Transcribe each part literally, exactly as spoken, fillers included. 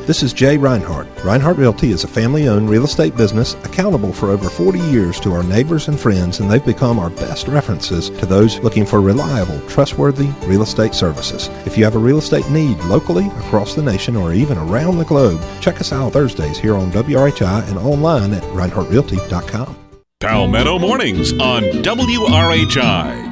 This is Jay Reinhardt. Reinhardt Realty is a family-owned real estate business accountable for over forty years to our neighbors and friends, and they've become our best references to those looking for reliable, trustworthy real estate services. If you have a real estate need locally, across the nation, or even around the globe, check us out Thursdays here on W R H I and online at reinhardt realty dot com. Palmetto Mornings on W R H I.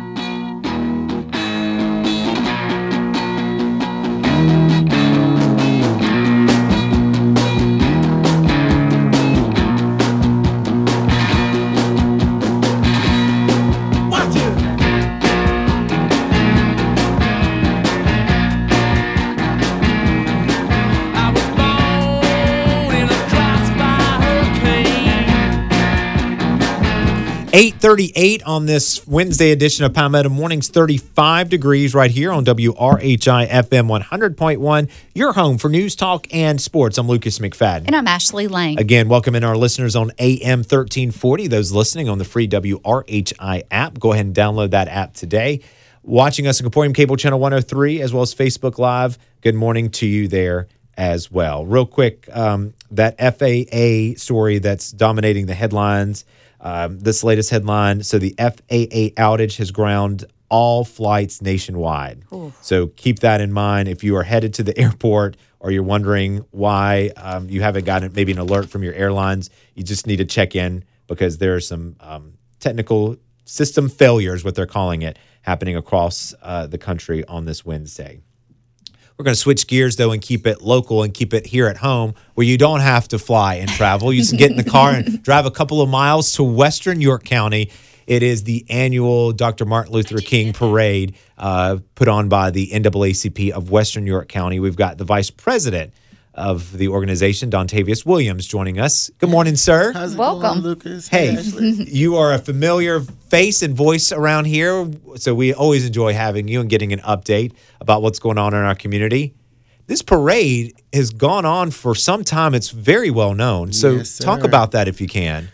eight thirty-eight on this Wednesday edition of Palmetto Mornings, thirty-five degrees right here on W R H I F M one hundred point one, your home for news, talk, and sports. I'm Lucas McFadden. And I'm Ashley Lang. Again, welcoming our listeners on A M thirteen forty, those listening on the free W R H I app. Go ahead and download that app today. Watching us on Emporium Cable Channel one oh three as well as Facebook Live, good morning to you there as well. Real quick, um, that F A A story that's dominating the headlines. Um, this latest headline, so the F A A outage has ground all flights nationwide. Ooh. So keep that in mind. If you are headed to the airport or you're wondering why um, you haven't gotten maybe an alert from your airlines, you just need to check in because there are some um, technical system failures, what they're calling it, happening across uh, the country on this Wednesday. We're going to switch gears, though, and keep it local and keep it here at home where you don't have to fly and travel. You just get in the car and drive a couple of miles to Western York County. It is the annual Doctor Martin Luther King Parade uh, put on by the N double A C P of Western York County. We've got the vice president of the organization, Dontavius Williams, joining us. Good morning, sir. How's it Welcome. going, Lucas? Hey, you are a familiar face and voice around here, so we always enjoy having you and getting an update about what's going on in our community. This parade has gone on for some time. It's very well known. So Yes, talk sir. about that if you can.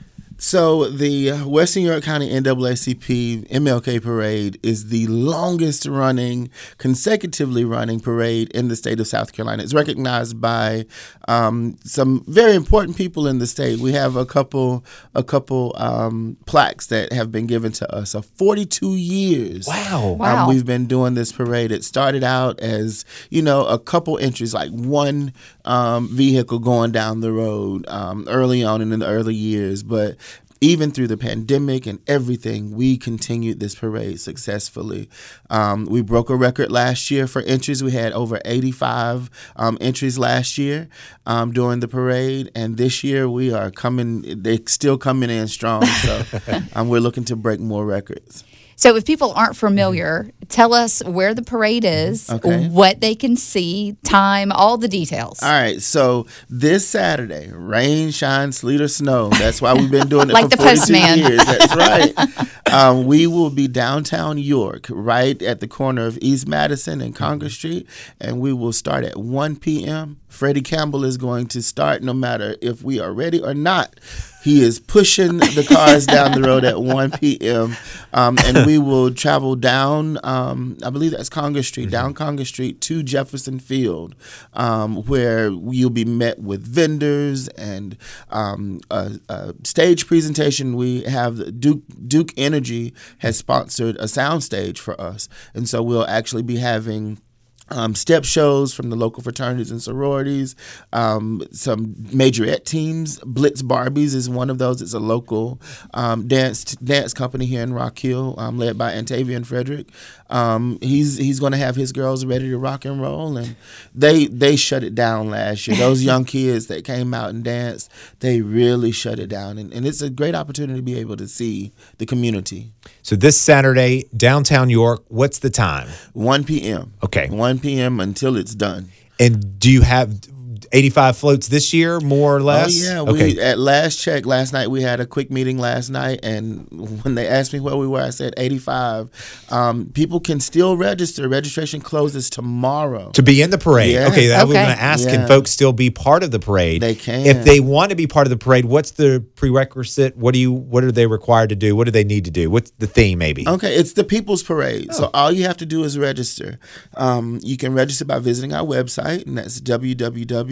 So the Western York County N double A C P M L K Parade is the longest running, consecutively running parade in the state of South Carolina. It's recognized by um, some very important people in the state. We have a couple, a couple um, plaques that have been given to us. So forty-two years. Wow. Wow. Um, we've been doing this parade. It started out as, you know, a couple entries, like one um, vehicle going down the road um, early on in the early years, but even through the pandemic and everything, we continued this parade successfully. Um, we broke a record last year for entries. We had over eighty-five um, entries last year um, during the parade. And this year we are coming, they're still coming in strong. So um, we're looking to break more records. So if people aren't familiar, tell us where the parade is, Okay. what they can see, time, all the details. All right, so this Saturday, rain, shine, sleet, or snow. That's why we've been doing it Like for the forty-two postman. years. That's right. um, we will be downtown York, right at the corner of East Madison and Congress Street, and we will start at one p.m. Freddie Campbell is going to start no matter if we are ready or not. He is pushing the cars down the road at one p.m. Um, and we will travel down, um, I believe that's Congress Street, mm-hmm. down Congress Street to Jefferson Field, um, where you'll be met with vendors and um, a, a stage presentation. We have Duke Duke Energy has sponsored a sound stage for us, and so we'll actually be having Um, step shows from the local fraternities and sororities, um, some majorette teams. Blitz Barbies is one of those. It's a local um, dance dance company here in Rock Hill, um, led by Antavian Frederick. Um, he's he's going to have his girls ready to rock and roll, and they they shut it down last year. Those young kids that came out and danced, they really shut it down, and, and it's a great opportunity to be able to see the community. So this Saturday, downtown York, what's the time? one p.m. Okay. one p.m. until it's done. And do you have eighty-five floats this year, more or less? Oh, yeah. Okay. We, at last check, last night, we had a quick meeting last night, and when they asked me where we were, I said eighty-five. Um, people can still register. Registration closes tomorrow. To be in the parade. Yeah. Okay, that I was Okay. going to ask, Yeah. can folks still be part of the parade? They can. If they want to be part of the parade, what's the prerequisite? What do you? What are they required to do? What do they need to do? What's the theme, maybe? Okay, it's the People's Parade. Oh. So all you have to do is register. Um, you can register by visiting our website, and that's w w w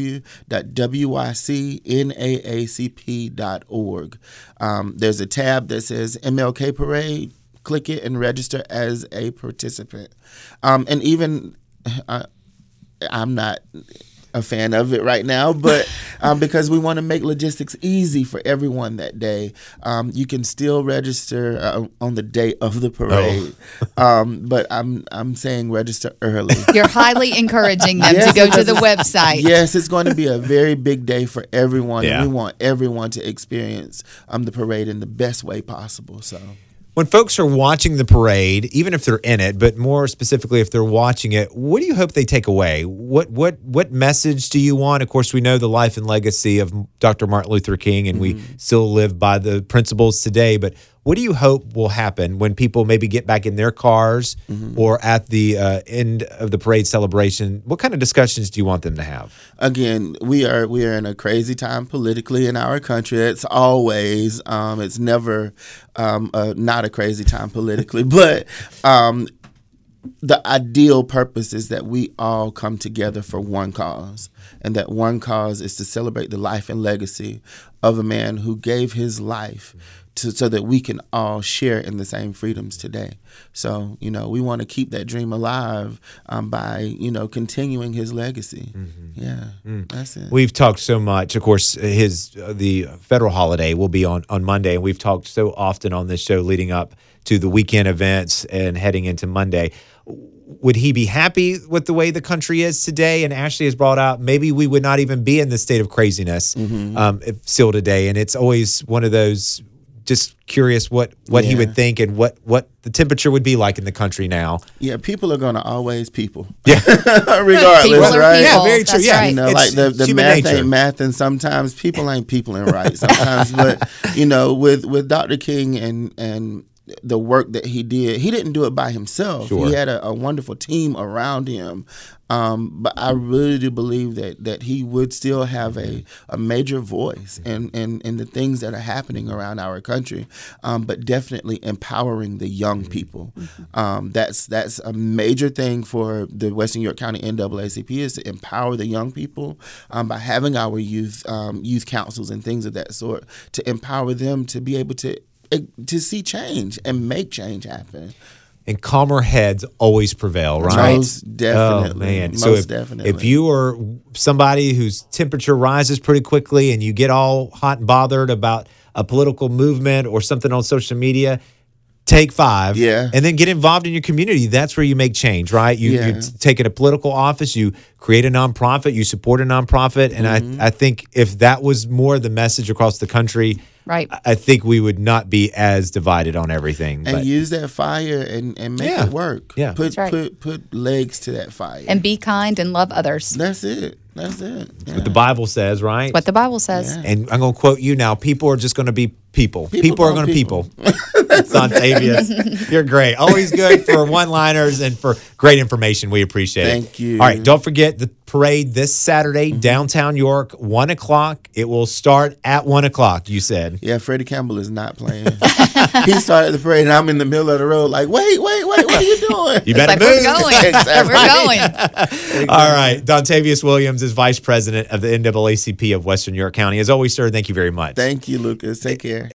w dot w y c n a a c p dot org. Um, there's a tab that says M L K Parade. Click it and register as a participant. Um, and even uh, I'm not a fan of it right now, but um, because we want to make logistics easy for everyone that day, um, you can still register uh, on the day of the parade. Oh. um, but I'm I'm saying register early. You're highly encouraging them yes, to go to the website. Yes, it's going to be a very big day for everyone. Yeah. And we want everyone to experience um, the parade in the best way possible. So. When folks are watching the parade, even if they're in it, but more specifically if they're watching it, what do you hope they take away? What what what message do you want? Of course, we know the life and legacy of Doctor Martin Luther King, and mm-hmm. we still live by the principles today. But what do you hope will happen when people maybe get back in their cars mm-hmm. or at the uh, end of the parade celebration? What kind of discussions do you want them to have? Again, we are we are in a crazy time politically in our country. It's always, um, it's never um, uh, not a crazy time politically, but um, the ideal purpose is that we all come together for one cause, and that one cause is to celebrate the life and legacy of a man who gave his life to, so that we can all share in the same freedoms today. So, you know, we want to keep that dream alive um, by, you know, continuing his legacy. Mm-hmm. Yeah, mm. that's it. We've talked so much. Of course, his uh, the federal holiday will be on, on Monday, and we've talked so often on this show leading up to the weekend events and heading into Monday. Would he be happy with the way the country is today? And Ashley has brought out maybe we would not even be in this state of craziness mm-hmm. um, if still today. And it's always one of those, just curious what, what yeah. he would think and what, what the temperature would be like in the country now. Yeah, people are going to always people. Yeah. Regardless, people right? Yeah, very true. That's yeah. right. You know, It's like the, the math nature. ain't math, and sometimes people ain't people and right sometimes. But, you know, with, with Doctor King and, and the work that he did, he didn't do it by himself. Sure. He had a, a wonderful team around him. Um, but I really do believe that that he would still have a, a major voice in, in, in the things that are happening around our country, um, but definitely empowering the young people. Mm-hmm. Um, that's that's a major thing for the Western York County N double A C P, is to empower the young people um, by having our youth um, youth councils and things of that sort, to empower them to be able to to see change and make change happen. And calmer heads always prevail, right? Most definitely. Oh, man. Most so if, definitely. if you are somebody whose temperature rises pretty quickly and you get all hot and bothered about a political movement or something on social media, take five. Yeah. And then get involved in your community. That's where you make change, right? You, Yeah. you take a political office, you create a nonprofit, you support a nonprofit. And Mm-hmm. I, I think if that was more the message across the country, Right. I think we would not be as divided on everything. and But use that fire and, and make Yeah. it work. Yeah. Put That's right. put put legs to that fire. And be kind and love others. that's it. That's it. Yeah. what the Bible says, right? What the Bible says. Yeah. And I'm going to quote you now. People are just going to be people. People, People are gonna going to people. people. That's Dontavius. You're great. Always good for one-liners and for great information. We appreciate it. Thank you. All right. Don't forget the parade this Saturday, Mm-hmm. downtown York, one o'clock. It will start at one o'clock, you said. Yeah, Freddie Campbell is not playing. He started the parade, and I'm in the middle of the road, like, wait, wait, wait, what are you doing? You It's better like, move. we're going. Exactly. We're going. All right. Dontavius Williams is Vice President of the N double A C P of Western York County. As always, sir, thank you very much. Thank you, Lucas. Take care.